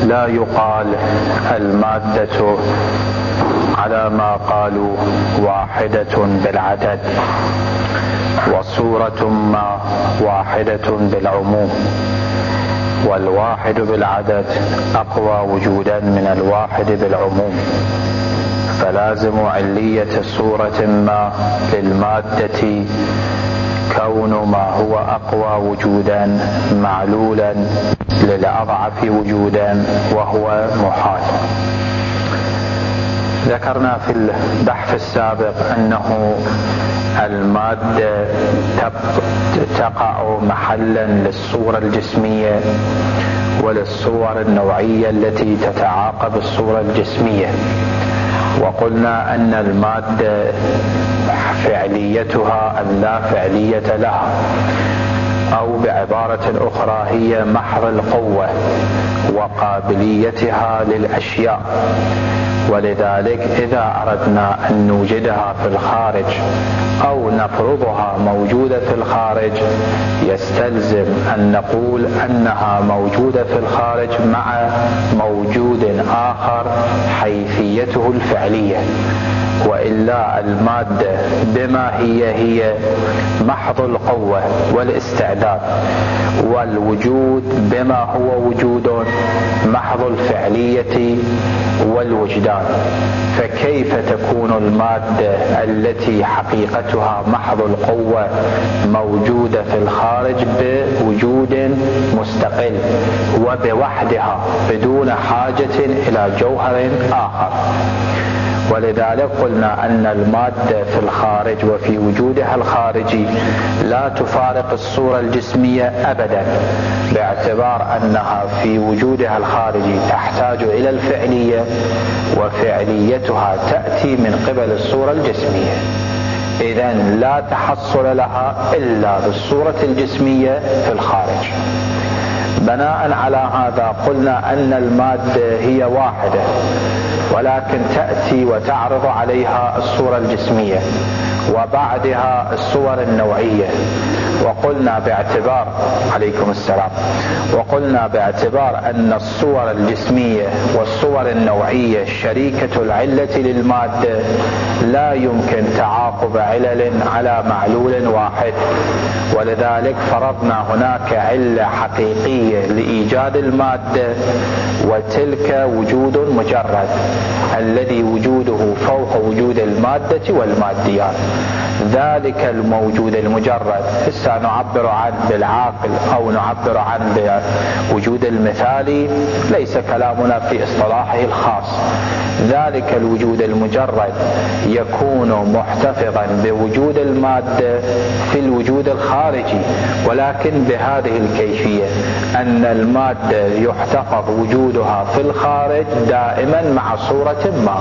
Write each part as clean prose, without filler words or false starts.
لا يقال المادة على ما قالوا واحدة بالعدد، وصورة ما واحدة بالعموم، والواحد بالعدد أقوى وجودا من الواحد بالعموم، فلازم علية صورة ما للمادة كون ما هو أقوى وجودا معلولا للأضعف وجودا، وهو محال. ذكرنا في البحث السابق أنه المادة تقع محلا للصورة الجسمية وللصور النوعية التي تتعاقب الصورة الجسمية، وقلنا أن المادة فعليتها اللا فعلية لها، أو بعبارة أخرى هي محض القوة وقابليتها للأشياء. ولذلك إذا أردنا أن نوجدها في الخارج أو نفرضها موجودة في الخارج، يستلزم أن نقول أنها موجودة في الخارج مع موجود آخر حيثيته الفعلية، وإلا المادة بما هي محض القوة والاستعداد، والوجود بما هو وجود محض الفعلية والوجدان. فكيف تكون المادة التي حقيقتها محض القوة موجودة في الخارج بوجود مستقل وبوحدها بدون حاجة إلى جوهر آخر؟ ولذلك قلنا أن المادة في الخارج وفي وجودها الخارجي لا تفارق الصورة الجسمية أبدا، باعتبار أنها في وجودها الخارجي تحتاج إلى الفعلية، وفعليتها تأتي من قبل الصورة الجسمية. إذن لا تحصل لها إلا بالصورة الجسمية في الخارج. بناء على هذا قلنا أن المادة هي واحدة، ولكن تأتي وتعرض عليها الصورة الجسمية وبعدها الصور النوعية. وقلنا باعتبار عليكم السلام وقلنا باعتبار أن الصور الجسمية والصور النوعية شريكة العلة للمادة، لا يمكن تعاقب علل على معلول واحد، ولذلك فرضنا هناك علة حقيقية لإيجاد المادة، وتلك وجود مجرد الذي وجوده فوق وجود المادة والماديات. ذلك الموجود المجرد هسه نعبر عنه بالعاقل أو نعبر عنه بوجود المثالي، ليس كلامنا في اصطلاحه الخاص. ذلك الوجود المجرد يكون محتفظا بوجود المادة في الوجود الخارجي، ولكن بهذه الكيفية أن المادة يحتفظ وجودها في الخارج دائما مع صورة ما،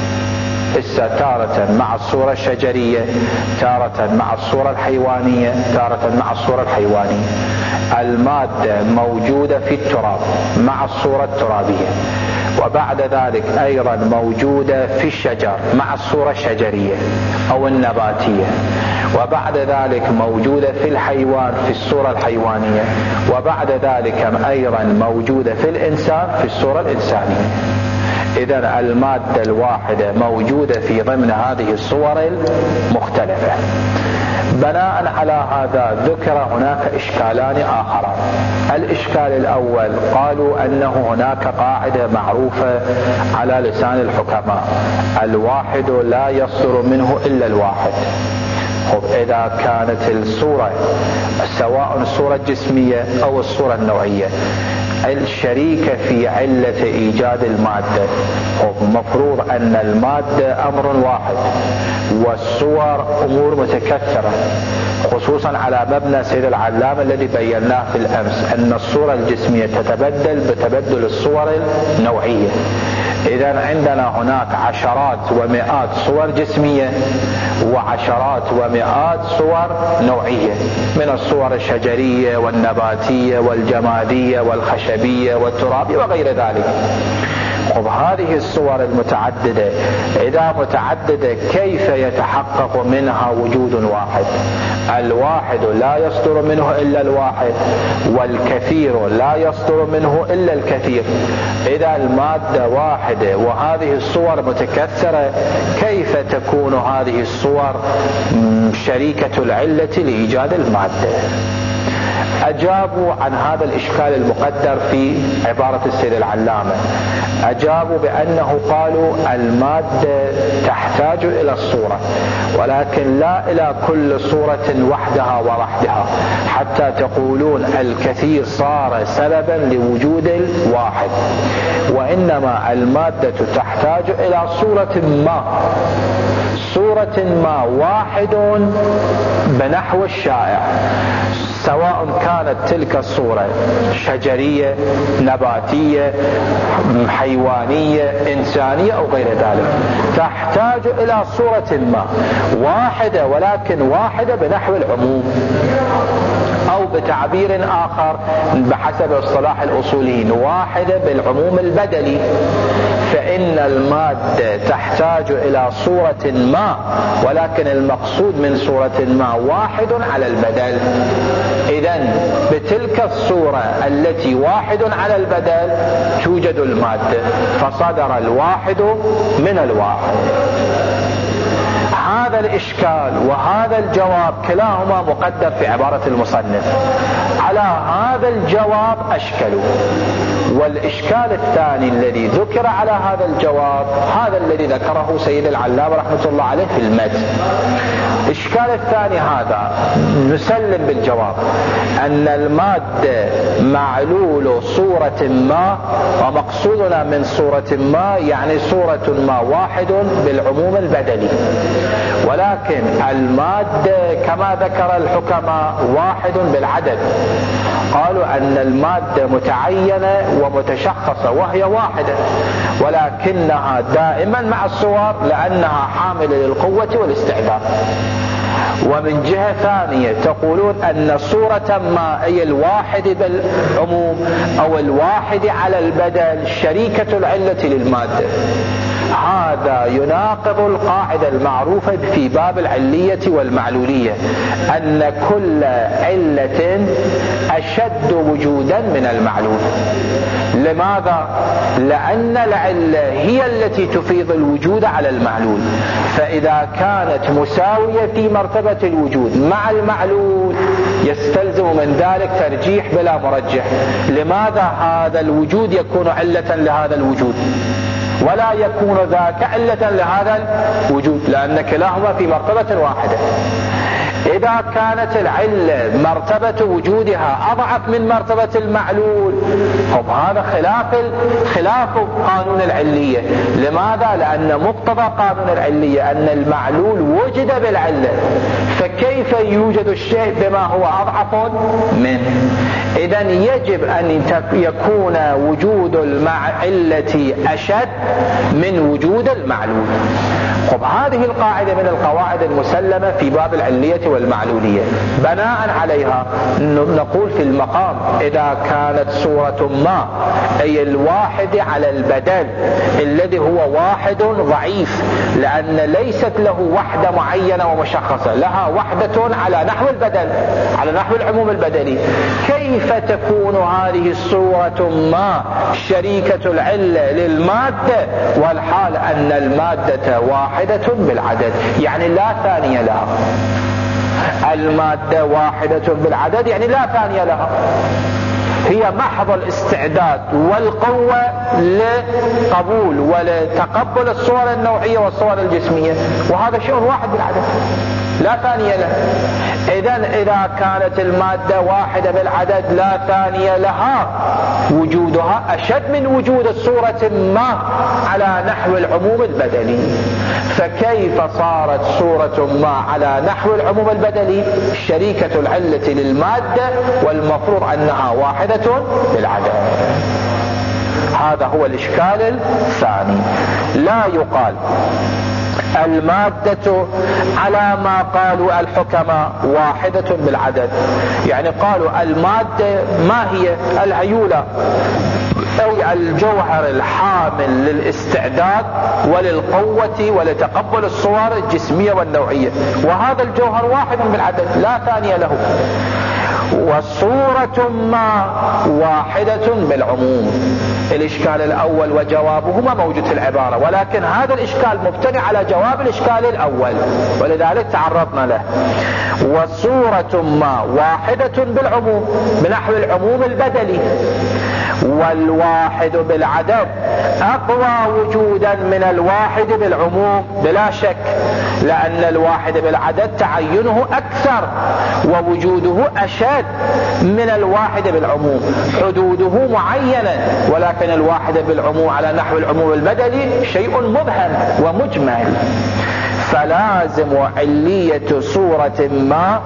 تارة مع الصورة الشجرية، تارة مع الصورة الحيوانية، تارة مع الصورة الحيوانية. المادة موجودة في التراب مع الصورة الترابية، وبعد ذلك أيضا موجودة في الشجر مع الصورة الشجرية أو النباتية، وبعد ذلك موجودة في الحيوان في الصورة الحيوانية، وبعد ذلك أيضا موجودة في الإنسان في الصورة الإنسانية. إذن المادة الواحدة موجودة في ضمن هذه الصور المختلفة. بناء على هذا ذكر هناك إشكالان آخران. الإشكال الأول قالوا أنه هناك قاعدة معروفة على لسان الحكماء: الواحد لا يصدر منه إلا الواحد. إذا كانت الصورة سواء الصورة الجسمية أو الصورة النوعية الشريكة في علة إيجاد المادة، مفروض أن المادة أمر واحد والصور أمور متكثرة، خصوصا على مبنى سيد العلام الذي بيناه في الأمس أن الصورة الجسمية تتبدل بتبدل الصور النوعية. إذن عندنا هناك عشرات ومئات صور جسمية وعشرات ومئات صور نوعية، من الصور الشجرية والنباتية والجمادية والخشبية والترابية وغير ذلك. هذه الصور المتعددة إذا متعددة كيف يتحقق منها وجود واحد؟ الواحد لا يصدر منه إلا الواحد، والكثير لا يصدر منه إلا الكثير. إذا المادة واحدة وهذه الصور متكثرة، كيف تكون هذه الصور شريكة العلة لإيجاد المادة؟ أجابوا عن هذا الإشكال المقدر في عبارة السيد العلامة. أجابوا بأنه قالوا المادة تحتاج إلى الصورة، ولكن لا إلى كل صورة وحدها ورحدها، حتى تقولون الكثير صار سببا لوجود الواحد، وإنما المادة تحتاج إلى صورة ما واحد بنحو الشائع، سواء كانت تلك الصورة شجرية، نباتية، حيوانية، إنسانية أو غير ذلك، تحتاج إلى صورة ما واحدة، ولكن واحدة بنحو العموم، أو بتعبير آخر بحسب اصطلاح الأصوليين واحدة بالعموم البدلي. فإن المادة تحتاج إلى صورة ما، ولكن المقصود من صورة ما واحد على البدل. إذن بتلك الصورة التي واحد على البدل توجد المادة، فصدر الواحد من الواحد. هذا الإشكال وهذا الجواب كلاهما مقدر في عبارة المصنف. على هذا الجواب أشكلوا. والإشكال الثاني الذي ذكر على هذا الجواب هذا الذي ذكره سيد العلامة رحمة الله عليه في المتن. الإشكال الثاني هذا نسلم بالجواب أن المادة معلول صورة ما، ومقصودنا من صورة ما يعني صورة ما واحد بالعموم البدلي، ولكن المادة كما ذكر الحكماء واحد بالعدد. قالوا أن المادة متعينة ومتشخصة وهي واحدة، ولكنها دائما مع الصور لأنها حاملة للقوة والاستعداد. ومن جهة ثانية تقولون أن صورة ما أي الواحد بالعموم أو الواحد على البدل شريكة العلة للمادة. هذا يناقض القاعدة المعروفة في باب العلية والمعلولية، أن كل علة أشد وجودا من المعلول. لماذا؟ لأن العلة هي التي تفيض الوجود على المعلول، فإذا كانت مساوية في مرتبة الوجود مع المعلول يستلزم من ذلك ترجيح بلا مرجح. لماذا هذا الوجود يكون علة لهذا الوجود ولا يكون ذاك علة لهذا الوجود؟ لأن كلاهما في مرتبة واحدة. إذا كانت العلة مرتبة وجودها أضعف من مرتبة المعلول، هذا خلاف قانون العلية. لماذا؟ لأن مقتضى قانون العلية أن المعلول وجد بالعلة، فكيف يوجد الشيء بما هو أضعف منه؟ إذن يجب أن يكون وجود العلة أشد من وجود المعلول. هذه القاعدة من القواعد المسلمة في باب العلية والمعلولية. بناء عليها نقول في المقام إذا كانت صورة ما أي الواحد على البدل الذي هو واحد ضعيف، لأن ليست له وحدة معينة ومشخصة، لها وحدة على نحو البدل، على نحو العموم البدلي، كيف تكون هذه الصورة ما شريكة العلة للمادة والحال أن المادة واحدة بالعدد؟ يعني لا ثانية لها. المادة واحدة بالعدد يعني لا ثانية لها، هي محض الاستعداد والقوة لقبول ولتقبل الصور النوعية والصور الجسمية، وهذا شيء واحد بالعدد لا ثانية له. إذا كانت المادة واحدة بالعدد لا ثانية لها، وجودها أشد من وجود الصورة ما على نحو العموم البدلي. فكيف صارت صورة ما على نحو العموم البدلي شريكة العلة للمادة والمفروض أنها واحدة بالعدد؟ هذا هو الإشكال الثاني. لا يقال المادة على ما قالوا الحكماء واحدة بالعدد، يعني قالوا المادة ما هي العيولة أي الجوهر الحامل للاستعداد وللقوة ولتقبل الصور الجسمية والنوعية، وهذا الجوهر واحد بالعدد لا ثاني له. وصورة ما واحدة بالعموم. الإشكال الأول وجوابهما موجود في العبارة، ولكن هذا الإشكال مبتني على جواب الإشكال الأول، ولذلك تعرضنا له. وصورة ما واحدة بالعموم بنحو العموم البدلي، والواحد بالعدد أقوى وجودا من الواحد بالعموم بلا شك، لأن الواحد بالعدد تعينه أكثر ووجوده أشد من الواحد بالعموم، حدوده معينة، ولكن الواحد بالعموم على نحو العموم البدلي شيء مبهم ومجمل. فلازم علية صورة ما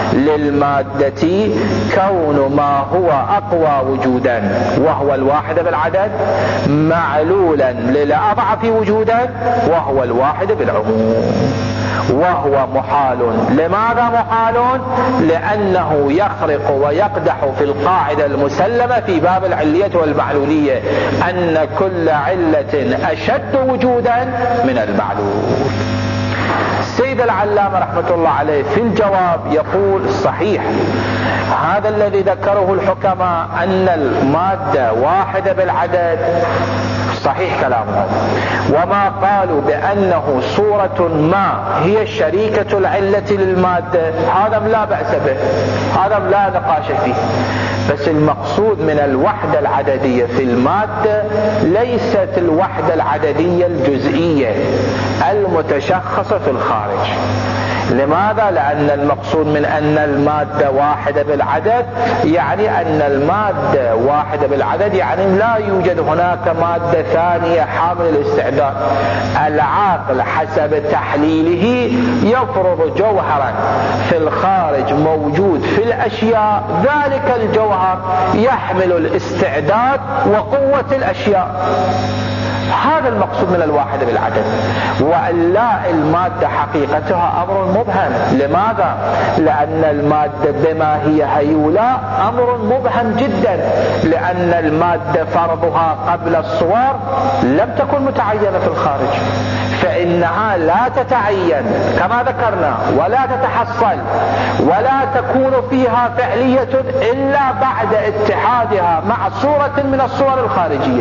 للمادة كون ما هو أقوى وجودا وهو الواحد بالعدد معلولا للأضعف وجودا وهو الواحد بالعموم، وهو محال. لماذا محال؟ لأنه يخرق ويقدح في القاعدة المسلمة في باب العلية والمعلولية أن كل علة أشد وجودا من المعلول. السيد العلامة رحمة الله عليه في الجواب يقول صحيح هذا الذي ذكره الحكماء أن المادة واحدة بالعدد، صحيح كلامهم، وما قالوا بأنه صورة ما هي شريكة العلة للمادة هذا لا بأس به، هذا لا نقاش فيه. بس المقصود من الوحدة العددية في المادة ليست الوحدة العددية الجزئية المتشخصة في الخارج. لماذا؟ لأن المقصود من أن المادة واحدة بالعدد يعني أن المادة واحدة بالعدد يعني لا يوجد هناك مادة ثانية حامل الاستعداد. العاقل حسب تحليله يفرض جوهرا في الخارج موجود في الأشياء، ذلك الجوهر يحمل الاستعداد وقوة الأشياء. هذا المقصود من الواحد بالعدد. وإلا المادة حقيقتها أمر مبهم. لماذا؟ لأن المادة بما هي هيولى أمر مبهم جدا، لأن المادة فرضها قبل الصور لم تكن متعينة في الخارج، فإنها لا تتعين كما ذكرنا ولا تتحصل ولا تكون فيها فعلية إلا بعد اتحادها مع صورة من الصور الخارجية.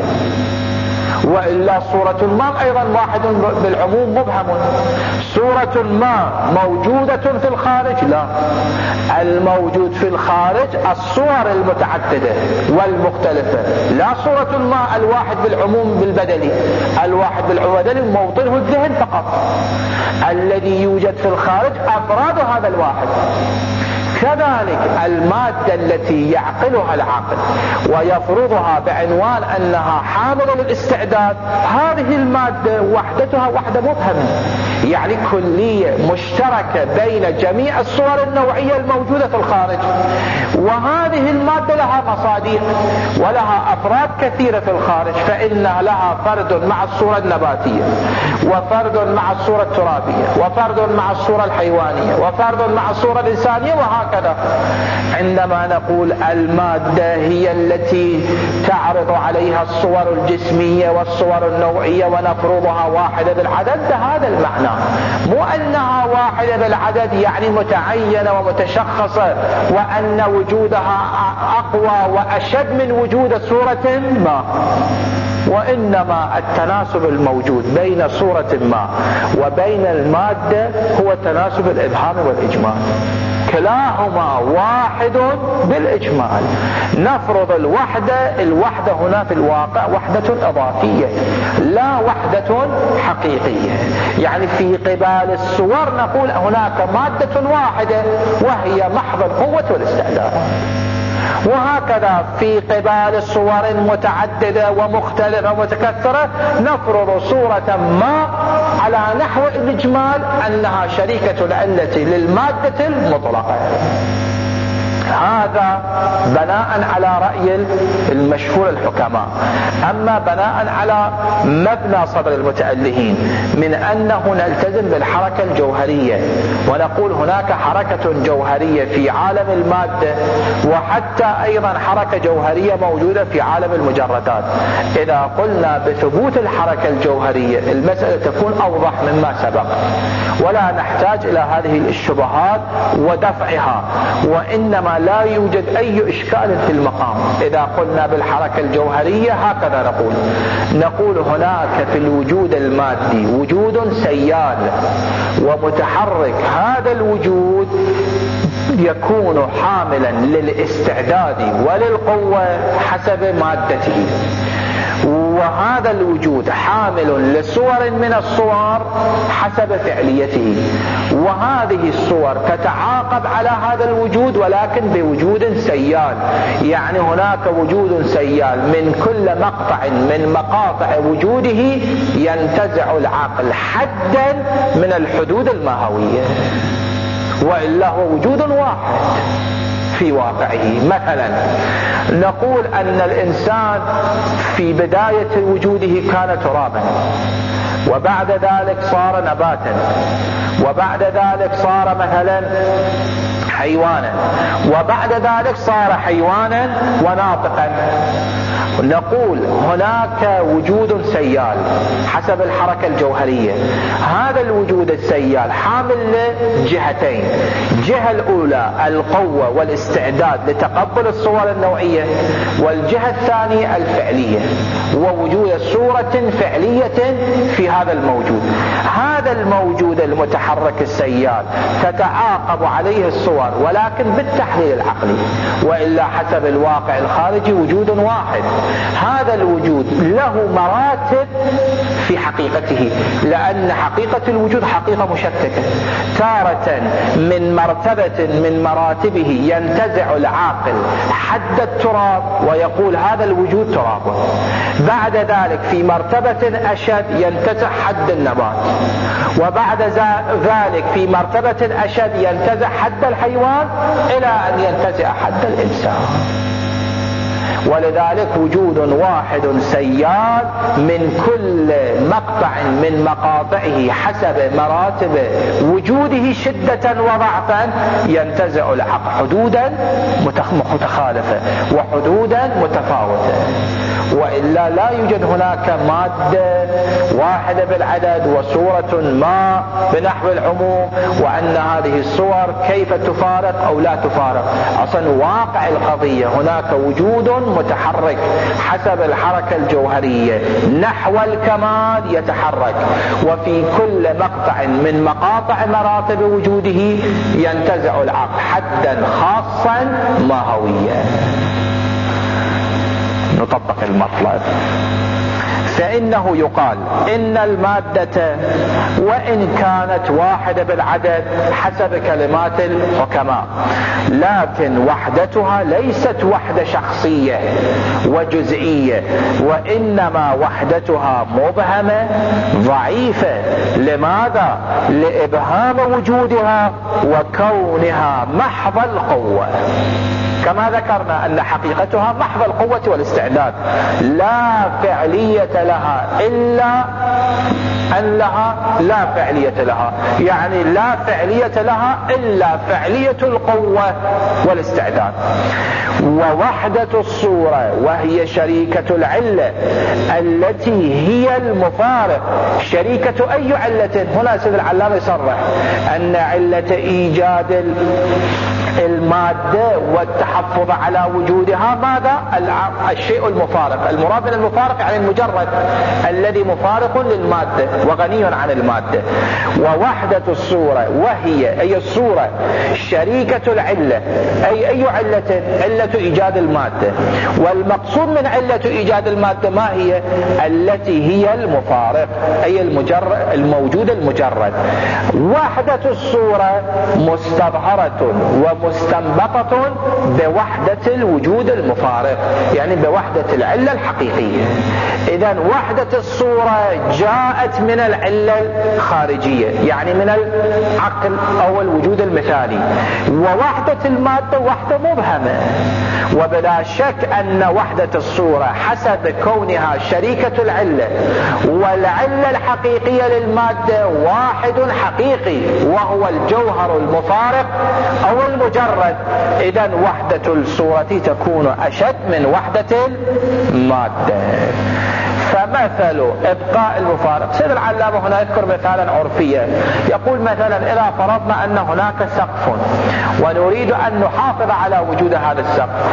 وإلا صورة ما أيضا واحد بالعموم مبهم. صورة ما موجودة في الخارج؟ لا، الموجود في الخارج الصور المتعددة والمختلفة، لا صورة ما الواحد بالعموم بالبدلي. الواحد بالعموم بالبدلي موطنه الذهن فقط، الذي يوجد في الخارج أفراد هذا الواحد. كذلك المادة التي يعقلها العقل ويفرضها بعنوان أنها حاملة للاستعداد، هذه المادة وحدتها وحدة مبهمة، يعني كلية مشتركة بين جميع الصور النوعية الموجودة في الخارج. وهذه المادة لها مصادر ولها أفراد كثيرة في الخارج، فإنها لها فرد مع الصورة النباتية، وفرد مع الصورة الترابية، وفرد مع الصورة الحيوانية، وفرد مع الصورة الإنسانية، وهكذا. عندما نقول المادة هي التي تعرض عليها الصور الجسمية والصور النوعية ونفرضها واحدة بالعدد، هذا المعنى، مو أنها واحدة بالعدد يعني متعينة ومتشخصة وأن وجودها أقوى وأشد من وجود صورة ما. وإنما التناسب الموجود بين صورة ما وبين المادة هو تناسب الإبهام والإجمال، كلاهما واحد بالإجمال. نفرض الوحدة هنا في الواقع وحدة إضافية لا وحدة حقيقية، يعني في قبال الصور نقول هناك مادة واحدة وهي محض القوة والاستعداد. وهكذا في قبال الصور متعددة ومختلفة ومتكثرة نفرض صورة ما على نحو الإجمال أنها شريكة العلة للمادة المطلقة. هذا بناء على رأي المشهور الحكماء. أما بناء على مبنى صدر المتألهين من أنه نلتزم بالحركة الجوهرية ونقول هناك حركة جوهرية في عالم المادة وحتى أيضا حركة جوهرية موجودة في عالم المجردات، إذا قلنا بثبوت الحركة الجوهرية المسألة تكون أوضح مما سبق، ولا نحتاج إلى هذه الشبهات ودفعها، وإنما لا يوجد أي إشكال في المقام. إذا قلنا بالحركة الجوهرية هكذا نقول هناك في الوجود المادي وجود سيال ومتحرك، هذا الوجود يكون حاملا للاستعداد وللقوة حسب مادته، وهذا الوجود حامل لصور من الصور حسب فعليته، وهذه الصور تتعاقب على هذا الوجود ولكن بوجود سيال. يعني هناك وجود سيال من كل مقطع من مقاطع وجوده ينتزع العقل حدا من الحدود الماهوية، وإلا هو وجود واحد في واقعه. مثلا نقول أن الإنسان في بداية وجوده كان ترابا، وبعد ذلك صار نباتا، وبعد ذلك صار مثلا حيوانا، وبعد ذلك صار حيوانا وناطقا. نقول هناك وجود سيال حسب الحركة الجوهرية، هذا الوجود السيال حامل لجهتين، الجهة الأولى القوة والاستعداد لتقبل الصور النوعية، والجهة الثانية الفعلية ووجود صورة فعلية في هذا الموجود. هذا الموجود المتحرك السيال تتعاقب عليه الصور ولكن بالتحليل العقلي، وإلا حسب الواقع الخارجي وجود واحد. هذا الوجود له مراتب في حقيقته، لأن حقيقة الوجود حقيقة مشككة. تارة من مرتبة من مراتبه ينتزع العاقل حد التراب ويقول هذا الوجود تراب، بعد ذلك في مرتبة أشد ينتزع حد النبات، وبعد ذلك في مرتبة أشد ينتزع حد الحيوان إلى أن ينتزع حد الإنسان. ولذلك وجود واحد سيال من كل مقطع من مقاطعه حسب مراتب وجوده شدة وضعفا ينتزع العقل حدودا متخالفة وحدودا متفاوتة، وإلا لا يوجد هناك مادة واحدة بالعدد وصورة ما بنحو العموم، وأن هذه الصور كيف تفارق أو لا تفارق. أصلا واقع القضية هناك وجود متحرك حسب الحركة الجوهرية نحو الكمال يتحرك، وفي كل مقطع من مقاطع مراتب وجوده ينتزع العقل حدا خاصا ماهويا. نطبق المطلب. فإنه يقال إن المادة وإن كانت واحدة بالعدد حسب كلمات الحكماء، لكن وحدتها ليست وحدة شخصية وجزئية، وإنما وحدتها مبهمة ضعيفة. لماذا؟ لإبهام وجودها وكونها محض القوة، كما ذكرنا أن حقيقتها محض القوة والاستعداد، لا فعلية لها إلا أن لها لا فعلية لها، يعني لا فعلية لها إلا فعلية القوة والاستعداد. ووحدة الصورة وهي شريكة العلة التي هي المفارق. شريكة أي علة؟ هنا سيد العلامة يصرح أن علة إيجاد المادة والتحفظ على وجودها ماذا؟ الشيء المفارق. المراد من المفارق يعني المجرد الذي مفارق للمادة وغني عن المادة. ووحدة الصورة وهي أي الصورة شريكة العلة، أي علة؟ علة إيجاد المادة. والمقصود من علة إيجاد المادة ما هي؟ التي هي المفارق، أي الموجود المجرد. وحدة الصورة مستظهرة ومستنبطة بوحدة الوجود المفارق، يعني بوحدة العلة الحقيقية. إذن وحدة الصورة جاءت من العلة الخارجية، يعني من العقل أو الوجود المثالي، ووحدة المادة وحدة مبهمة. وبلا شك أن وحدة الصورة حسب كونها شريكة العلة والعلة الحقيقية للمادة واحد حقيقي وهو الجوهر المفارق أو المجرد. إذن وحدة الصورة تكون أشد من وحدة المادة. فمثل إبقاء المفارق، سيد العلامة هنا يذكر مثالا عرفيا، يقول مثلا إذا فرضنا أن هناك سقف ونريد أن نحافظ على وجود هذا السقف،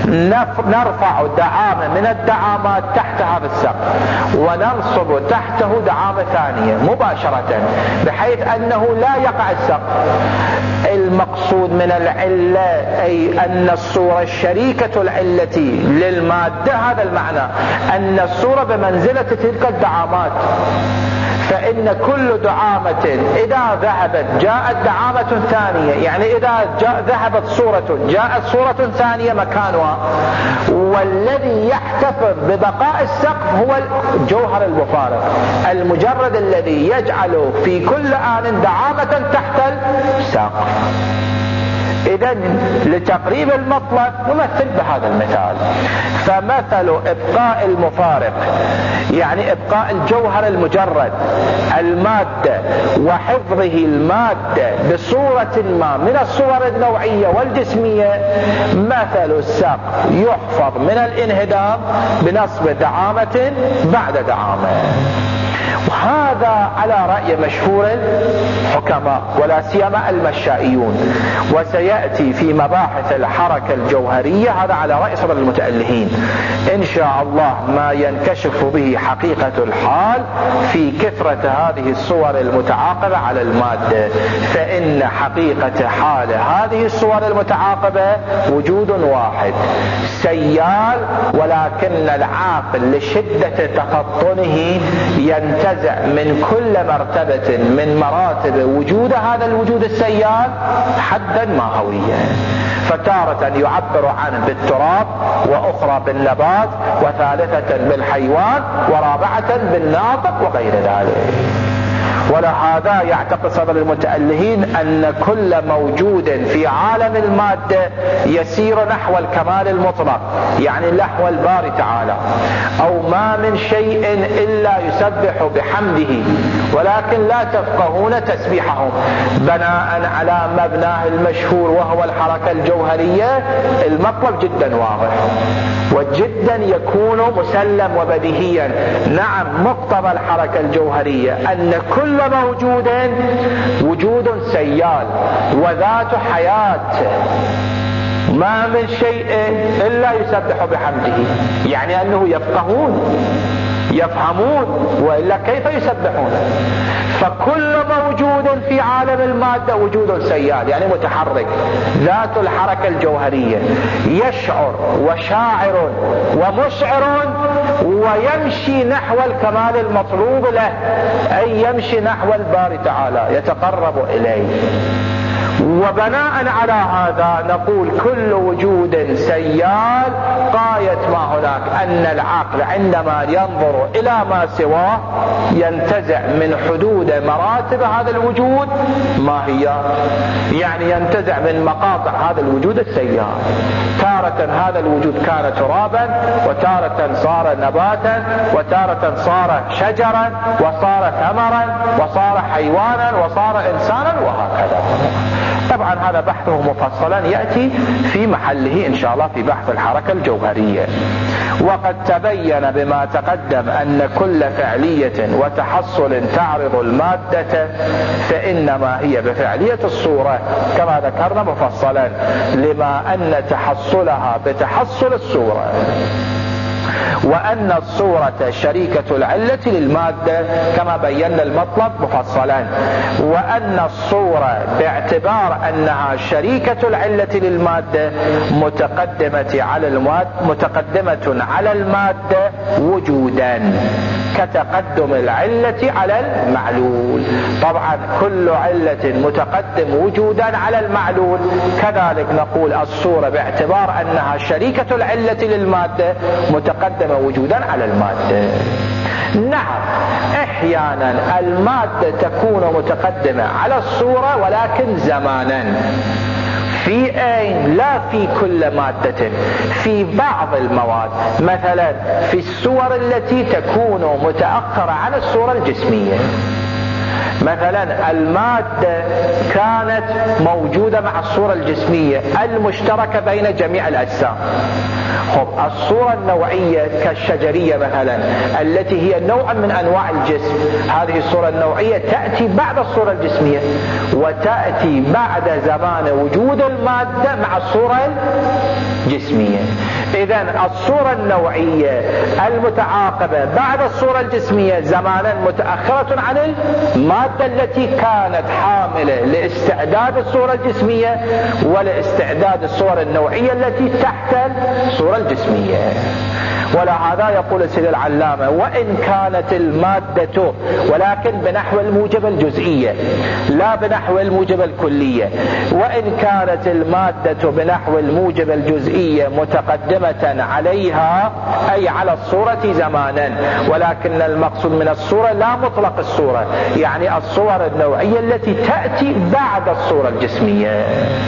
نرفع دعامة من الدعامات تحت هذا السقف وننصب تحته دعامة ثانية مباشرة بحيث أنه لا يقع السقف. المقصود من العلة أي أن الصورة الشريكة العلة للمادة، هذا المعنى، أن الصورة بمنزلة تلك الدعامات، فإن كل دعامة إذا ذهبت جاءت دعامة ثانية، يعني إذا ذهبت صورة جاءت صورة ثانية مكانها، والذي يحتفظ ببقاء السقف هو الجوهر المفارق المجرد الذي يجعل في كل آن دعامة تحت السقف. إذن لتقريب المطلب نمثل بهذا المثال. فمثل إبقاء المفارق يعني إبقاء الجوهر المجرد المادة وحفظه المادة بصورة ما من الصور النوعية والجسمية، مثل السقف يحفظ من الانهدام بنصب دعامة بعد دعامة. وهذا على رأي مشهور الحكماء ولا سيما المشائيون، وسيأتي في مباحث الحركة الجوهرية هذا على رأي صدر المتألهين إن شاء الله ما ينكشف به حقيقة الحال في كثرة هذه الصور المتعاقبة على المادة. فإن حقيقة حال هذه الصور المتعاقبة وجود واحد سيال، ولكن العاقل لشدة تفطنه ينتزع من كل مرتبة من مراتب وجود هذا الوجود السيال حدا ماهويا، فتارة يعبر عنه بالتراب، وأخرى بالنبات، وثالثة بالحيوان، ورابعة بالناطق وغير ذلك. ولهذا يعتقد صدر المتألهين أن كل موجود في عالم المادة يسير نحو الكمال المطلق، يعني نحو الباري تعالى، أو ما من شيء إلا يسبح بحمده ولكن لا تفقهون تسبيحهم، بناء على مبناه المشهور وهو الحركة الجوهرية. المطلب جدا واضح وجدا يكون مسلم وبديهيا. نعم، مقتضى الحركة الجوهرية أن كل موجود وجود سيال وذات حياة، ما من شيء إلا يسبح بحمده، يعني أنه يفهمون وإلا كيف يسبحون. فكل موجود في عالم المادة وجود سيال يعني متحرك، ذات الحركة الجوهرية، يشعر وشاعر ومشعر ويمشي نحو الكمال المطلوب له، أي يمشي نحو الباري تعالى يتقرب إليه. وبناء على هذا نقول كل وجود سيال غاية ما هناك أن العقل عندما ينظر إلى ما سواه ينتزع من حدود مراتب هذا الوجود ما هي، يعني ينتزع من مقاطع هذا الوجود السيال. تارة هذا الوجود كان ترابا، وتارة صار نباتا، وتارة صار شجرا، وصار ثمرا، وصار حيوانا، وصار إنسانا، وهكذا. طبعا هذا بحثه مفصلا يأتي في محله إن شاء الله في بحث الحركة الجوهرية. وقد تبين بما تقدم أن كل فعلية وتحصل تعرض المادة فإنما هي بفعلية الصورة كما ذكرنا مفصلا، لما أن تحصلها بتحصل الصورة، وأن الصورة شريكة العلة للمادة كما بينا المطلب مفصلا، وأن الصورة باعتبار أنها شريكة العلة للمادة متقدمة على المادة وجودا. كتقدم العلة على المعلول. طبعا كل علة متقدم وجودا على المعلول، كذلك نقول الصورة باعتبار أنها شريكة العلة للمادة متقدمة وجودا على المادة. نعم، احيانا المادة تكون متقدمة على الصورة ولكن زمانا، في أين؟ لا في كل مادة، في بعض المواد، مثلا في الصور التي تكون متأخرة عن الصورة الجسمية. مثلا المادة كانت موجودة مع الصورة الجسمية المشتركة بين جميع الأجسام. الصورة النوعية كالشجرية مثلا التي هي نوع من أنواع الجسم، هذه الصورة النوعية تأتي بعد الصورة الجسمية، وتأتي بعد زمان وجود المادة مع الصورة الجسمية. إذن الصورة النوعية المتعاقبة بعد الصورة الجسمية زمانا متأخرة عن المادة التي كانت حاملة لاستعداد الصورة الجسمية ولاستعداد الصورة النوعية التي تحت الصورة الجسمية. ولهذا يقول سيد العلامة: وإن كانت المادة، ولكن بنحو الموجب الجزئية لا بنحو الموجب الكلية، وإن كانت المادة بنحو الموجب الجزئية متقدمة عليها أي على الصورة زمانا، ولكن المقصود من الصورة لا مطلق الصورة، يعني الصور النوعية التي تأتي بعد الصورة الجسمية.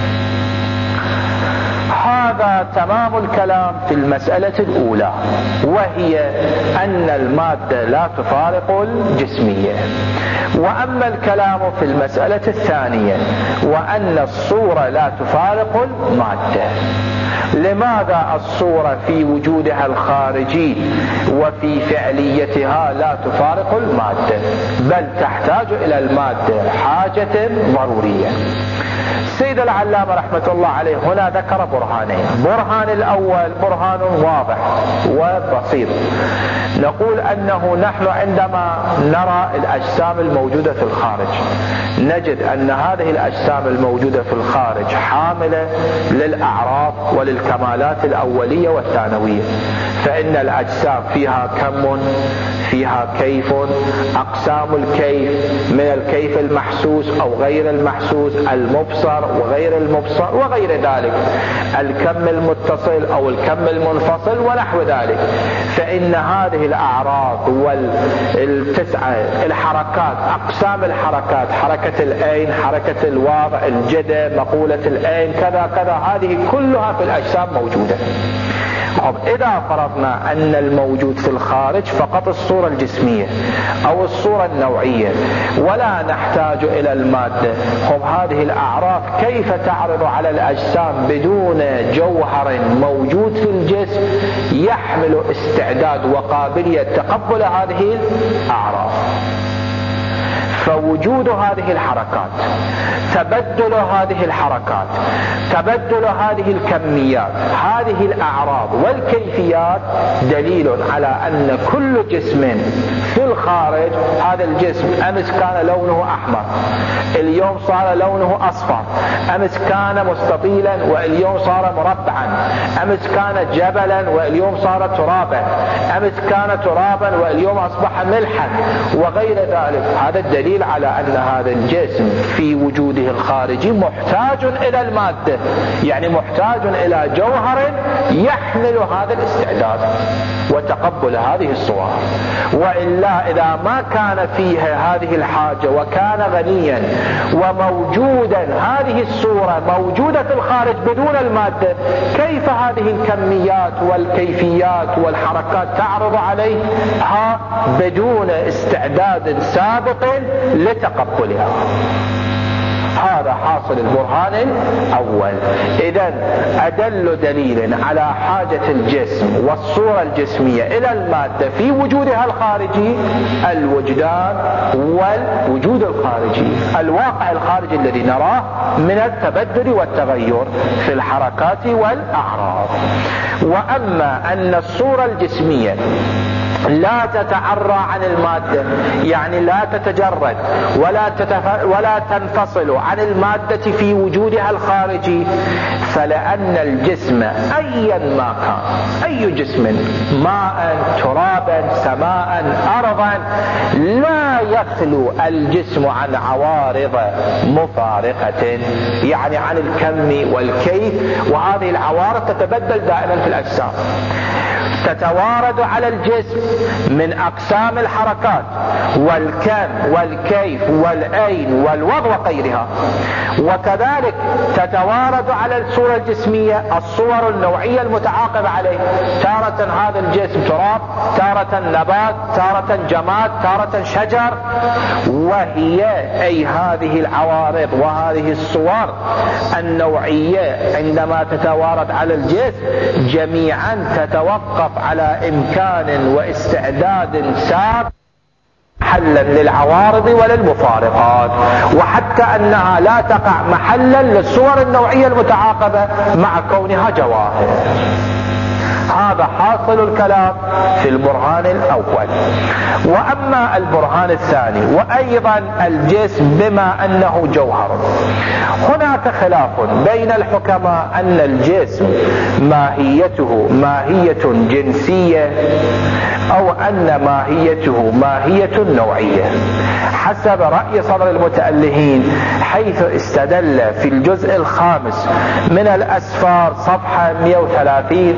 هذا تمام الكلام في المسألة الأولى، وهي أن المادة لا تفارق الجسمية. وأما الكلام في المسألة الثانية وأن الصورة لا تفارق المادة. لماذا الصورة في وجودها الخارجي وفي فعليتها لا تفارق المادة، بل تحتاج إلى المادة حاجة ضرورية؟ سيد العلامة رحمة الله عليه هنا ذكر برهانين. برهان الأول برهان واضح وبسيط، نقول أنه نحن عندما نرى الأجسام الموجودة في الخارج نجد أن هذه الأجسام الموجودة في الخارج حاملة للأعراض وللكمالات الأولية والثانوية. فإن الأجسام فيها كم، فيها كيف، أقسام الكيف من الكيف المحسوس أو غير المحسوس، المبصر وغير المبصر وغير ذلك، الكم المتصل أو الكم المنفصل ونحو ذلك. فإن هذه الأعراض والتسعة الحركات، أقسام الحركات، حركة العين، حركة الواضع، الجدة، مقولة العين، كذا كذا، هذه كلها في الأجسام موجودة. إذا فرضنا أن الموجود في الخارج فقط الصورة الجسمية أو الصورة النوعية ولا نحتاج إلى المادة، هذه الأعراض كيف تعرض على الأجسام بدون جوهر موجود في الجسم يحمل استعداد وقابلية تقبل هذه الأعراض؟ فوجود هذه الحركات، تبدل هذه الحركات، تبدل هذه الكميات، هذه الأعراض والكيفيات دليل على أن كل جسم في الخارج، هذا الجسم أمس كان لونه أحمر اليوم صار لونه أصفر، أمس كان مستطيلا واليوم صار مربعا، أمس كان جبلا واليوم صار ترابا، أمس كان ترابا واليوم أصبح ملحا وغير ذلك. هذا الدليل على أن هذا الجسم في وجوده الخارجي محتاج إلى المادة، يعني محتاج إلى جوهر يحمل هذا الاستعداد وتقبل هذه الصور. وإلا إذا ما كان فيها هذه الحاجة وكان غنيا وموجودا هذه الصورة موجودة في الخارج بدون المادة، كيف هذه الكميات والكيفيات والحركات تعرض عليها بدون استعداد سابق لتقبلها؟ هذا حاصل البرهان الأول. إذن أدل دليل على حاجة الجسم والصورة الجسمية إلى المادة في وجودها الخارجي الوجدان والوجود الخارجي، الواقع الخارجي الذي نراه من التبدل والتغير في الحركات والأعراض. وأما أن الصورة الجسمية لا تتعرى عن المادة، يعني لا تتجرد ولا تنفصل عن المادة في وجودها الخارجي. فلأن الجسم أيا ما كان، أي جسم، ماء، ترابا، سماء، أرضا، لا يخلو الجسم عن عوارض مفارقة، يعني عن الكم والكيف، وهذه العوارض تتبدل دائما في الأجسام، تتوارد على الجسم من أقسام الحركات والكم والكيف والأين والوضع وغيرها. وكذلك تتوارد على الصورة الجسمية الصور النوعية المتعاقبة عليه، تارة هذا الجسم تراب، تارة نبات، تارة جماد، تارة شجر. وهي أي هذه العوارض وهذه الصور النوعية عندما تتوارد على الجسم جميعا تتوقف على إمكان واستعداد سابق محلا للعوارض وللمفارقات، وحتى أنها لا تقع محلا للصور النوعية المتعاقبة مع كونها جواهر. هذا حاصل الكلام في البرهان الأول. وأما البرهان الثاني، وأيضا الجسم بما أنه جوهر، هناك خلاف بين الحكماء أن الجسم ماهيته ماهية جنسية أو أن ماهيته ماهية نوعية، حسب رأي صدر المتألهين، حيث استدل في الجزء الخامس من الأسفار صفحة 130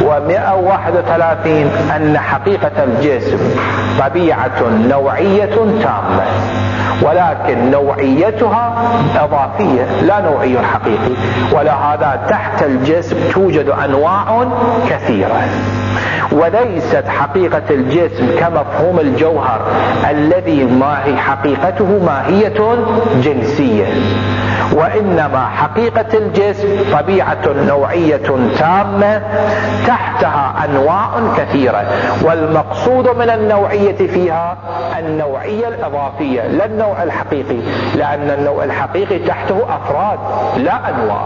و131 أن حقيقة الجسم طبيعة نوعية تامة، ولكن نوعيتها إضافية لا نوعي حقيقي، ولهذا تحت الجسم توجد أنواع كثيرة، وليست حقيقة الجسم كمفهوم الجوهر الذي ما هي حقيقته ماهية جنسية، وإنما حقيقة الجسم طبيعة نوعية تامة تحتها أنواع كثيرة، والمقصود من النوعية فيها النوعية الإضافية لا النوع الحقيقي، لأن النوع الحقيقي تحته أفراد لا أنواع.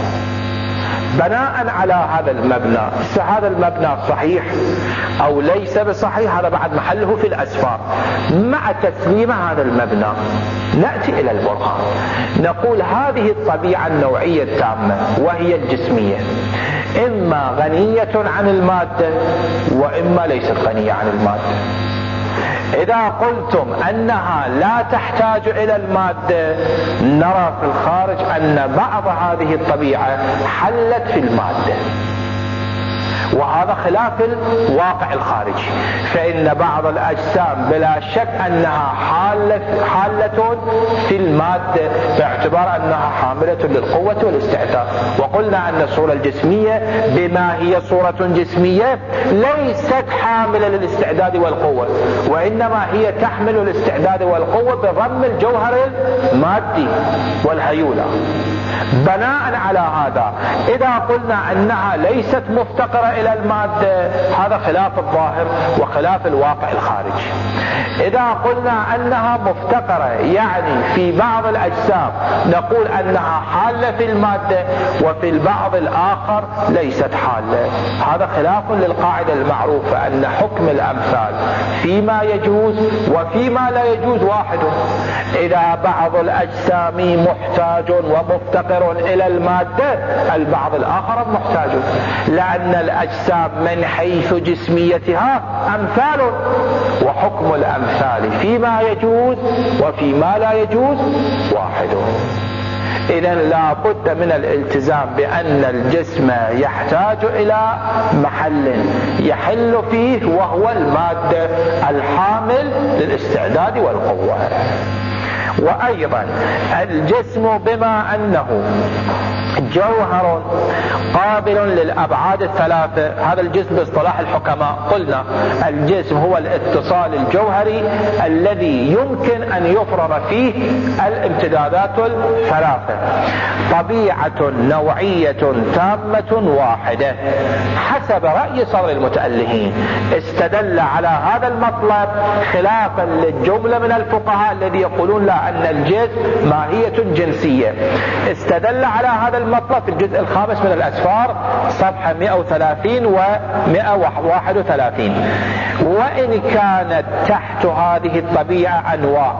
بناء على هذا المبنى، هذا المبنى صحيح أو ليس بصحيح هذا بعد محله في الأسفار. مع تسليم هذا المبنى نأتي إلى البرهان، نقول هذه الطبيعة النوعية التامة وهي الجسمية إما غنية عن المادة وإما ليست غنية عن المادة. إذا قلتم أنها لا تحتاج إلى المادة، نرى في الخارج أن بعض هذه الطبيعة حلت في المادة، وهذا خلاف الواقع الخارجي، فإن بعض الأجسام بلا شك أنها حالة في المادة باعتبار أنها حاملة للقوة والاستعداد. وقلنا أن الصورة الجسمية بما هي صورة جسمية ليست حاملة للاستعداد والقوة، وإنما هي تحمل الاستعداد والقوة بضم الجوهر المادي والهيولة. بناء على هذا إذا قلنا أنها ليست مفتقرة إلى المادة، هذا خلاف الظاهر وخلاف الواقع الخارجي. إذا قلنا أنها مفتقرة يعني في بعض الأجسام نقول أنها حالة في المادة وفي البعض الآخر ليست حالة، هذا خلاف للقاعدة المعروفة أن حكم الأمثال فيما يجوز وفيما لا يجوز واحد. إذا بعض الأجسام محتاج ومفتقر إلى المادة، البعض الآخر محتاج، لأن الأجسام من حيث جسميتها أمثال، وحكم الأمثال فيما يجوز وفيما لا يجوز واحد. إذن لا بد من الالتزام بأن الجسم يحتاج إلى محل يحل فيه وهو المادة الحامل للاستعداد والقوة. وأيضا الجسم بما أنه جوهر قابل للأبعاد الثلاثة، هذا الجسم باصطلاح الحكماء قلنا الجسم هو الاتصال الجوهري الذي يمكن أن يفرض فيه الامتدادات الثلاثة، طبيعة نوعية تامة واحدة حسب رأي صدر المتألهين. استدل على هذا المطلب خلافا للجملة من الفقهاء الذي يقولون لا أن الجسم ماهية جنسية. استدل على هذا المطلب في الجزء الخامس من الأسفار صفحة 130 و131، وإن كانت تحت هذه الطبيعة أنواع،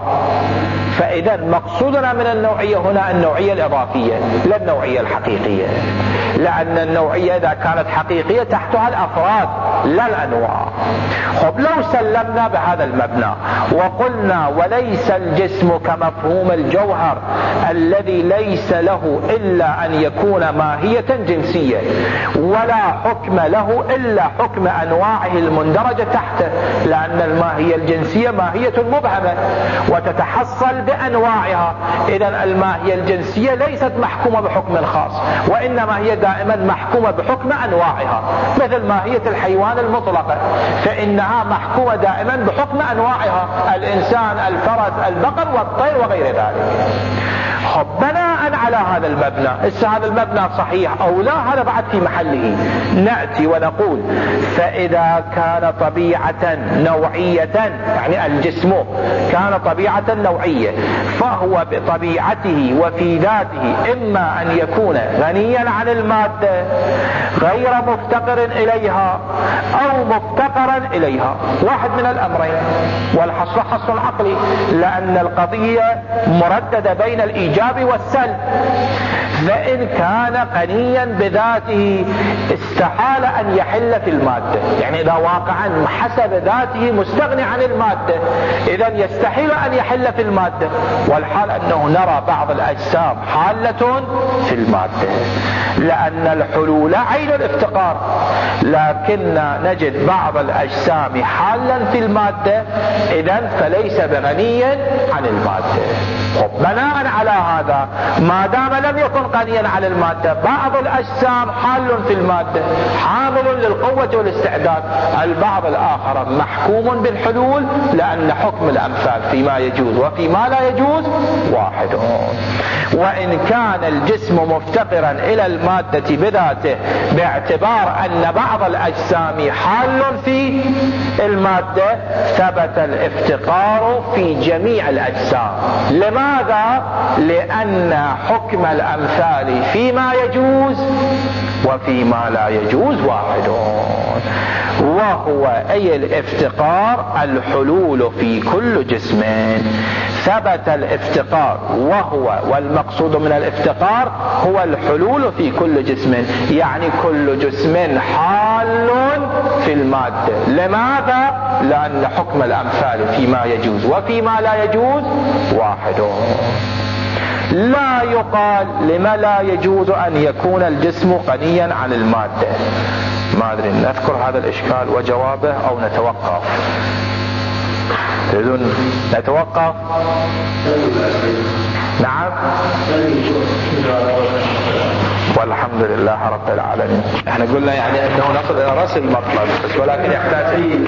فإذا مقصودنا من النوعية هنا النوعية الإضافية لا النوعية الحقيقية، لأن النوعية إذا كانت حقيقية تحتها الأفراد لا الأنواع. خب لو سلمنا بهذا المبنى وقلنا وليس الجسم كمفهوم الجوهر الذي ليس له إلا أن يكون ماهية جنسية ولا حكم له إلا حكم أنواعه المندرجة تحته، لأن الماهية الجنسية ماهية مبهمة وتتحصل بأنواعها، إذن الماهية الجنسية ليست محكومة بحكم خاص، وإنما هي دائما محكومة بحكم أنواعها، مثل ماهية الحيوان المطلقة فإنها محكومة دائما بحكم أنواعها، الإنسان، الفرس، البقر والطير وغير ذلك. خب بناء على هذا المبنى، هذا المبنى صحيح أو لا هذا بعد في محله، نأتي ونقول فإذا كان طبيعة نوعية، يعني الجسم كان طبيعة نوعية، فهو بطبيعته وفي ذاته إما أن يكون غنيا عن المادة غير مفتقر إليها أو مفتقرا إليها، واحد من الأمرين، والحصر حصر عقلي، لأن القضية مرددة بين الإيجاب والسلب. فإن كان غنيا بذاته استحال أن يحل في المادة، يعني إذا واقعا حسب ذاته مستغني عن المادة إذن يستحيل أن يحل في المادة، والحال أنه نرى بعض الأجسام حالة في المادة، لأن الحلول عين الافتقار، لكن نجد بعض الأجسام حالا في المادة إذن فليس بغني عن المادة. بناء على هذا ما دام لم يكن غنيا عن المادة، بعض الأجسام حال في المادة حامل للقوة والاستعداد، البعض الآخر محكوم بالحلول، لأن حكم الأمثال فيما يجوز وفيما لا يجوز واحد. وإن كان الجسم مفتقرا إلى المادة بذاته باعتبار أن بعض الأجسام حال في المادة، ثبت الافتقار في جميع الأجسام. لماذا؟ لأن حكم الأمثال فيما يجوز وفيما لا يجوز واحد، وهو أي الافتقار الحلول في كل جسم. ثبت الافتقار وهو، والمقصود من الافتقار هو الحلول في كل جسم، يعني كل جسم حال في المادة. لماذا؟ لأن حكم الأمثال فيما يجوز وفيما لا يجوز واحد. لا يقال لما لا يجوز أن يكون الجسم غنيا عن المادة. ما أدري نذكر هذا الإشكال وجوابه أو نتوقف؟ تريدون نتوقف؟ نعم، والحمد لله رب العالمين. احنا قلنا يعني انه نصل الى راس المطلب بس، ولكن يحتاج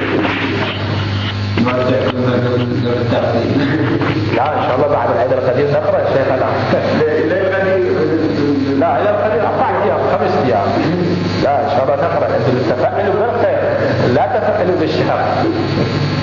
لا ان شاء الله بعد العيد القديم نقرأ يا شيخ. لا الى القديم 4 ايام 5 ايام، لا ان شاء الله نقرأ. انتم تفعلوا بالخير لا تفعلوا بالشر.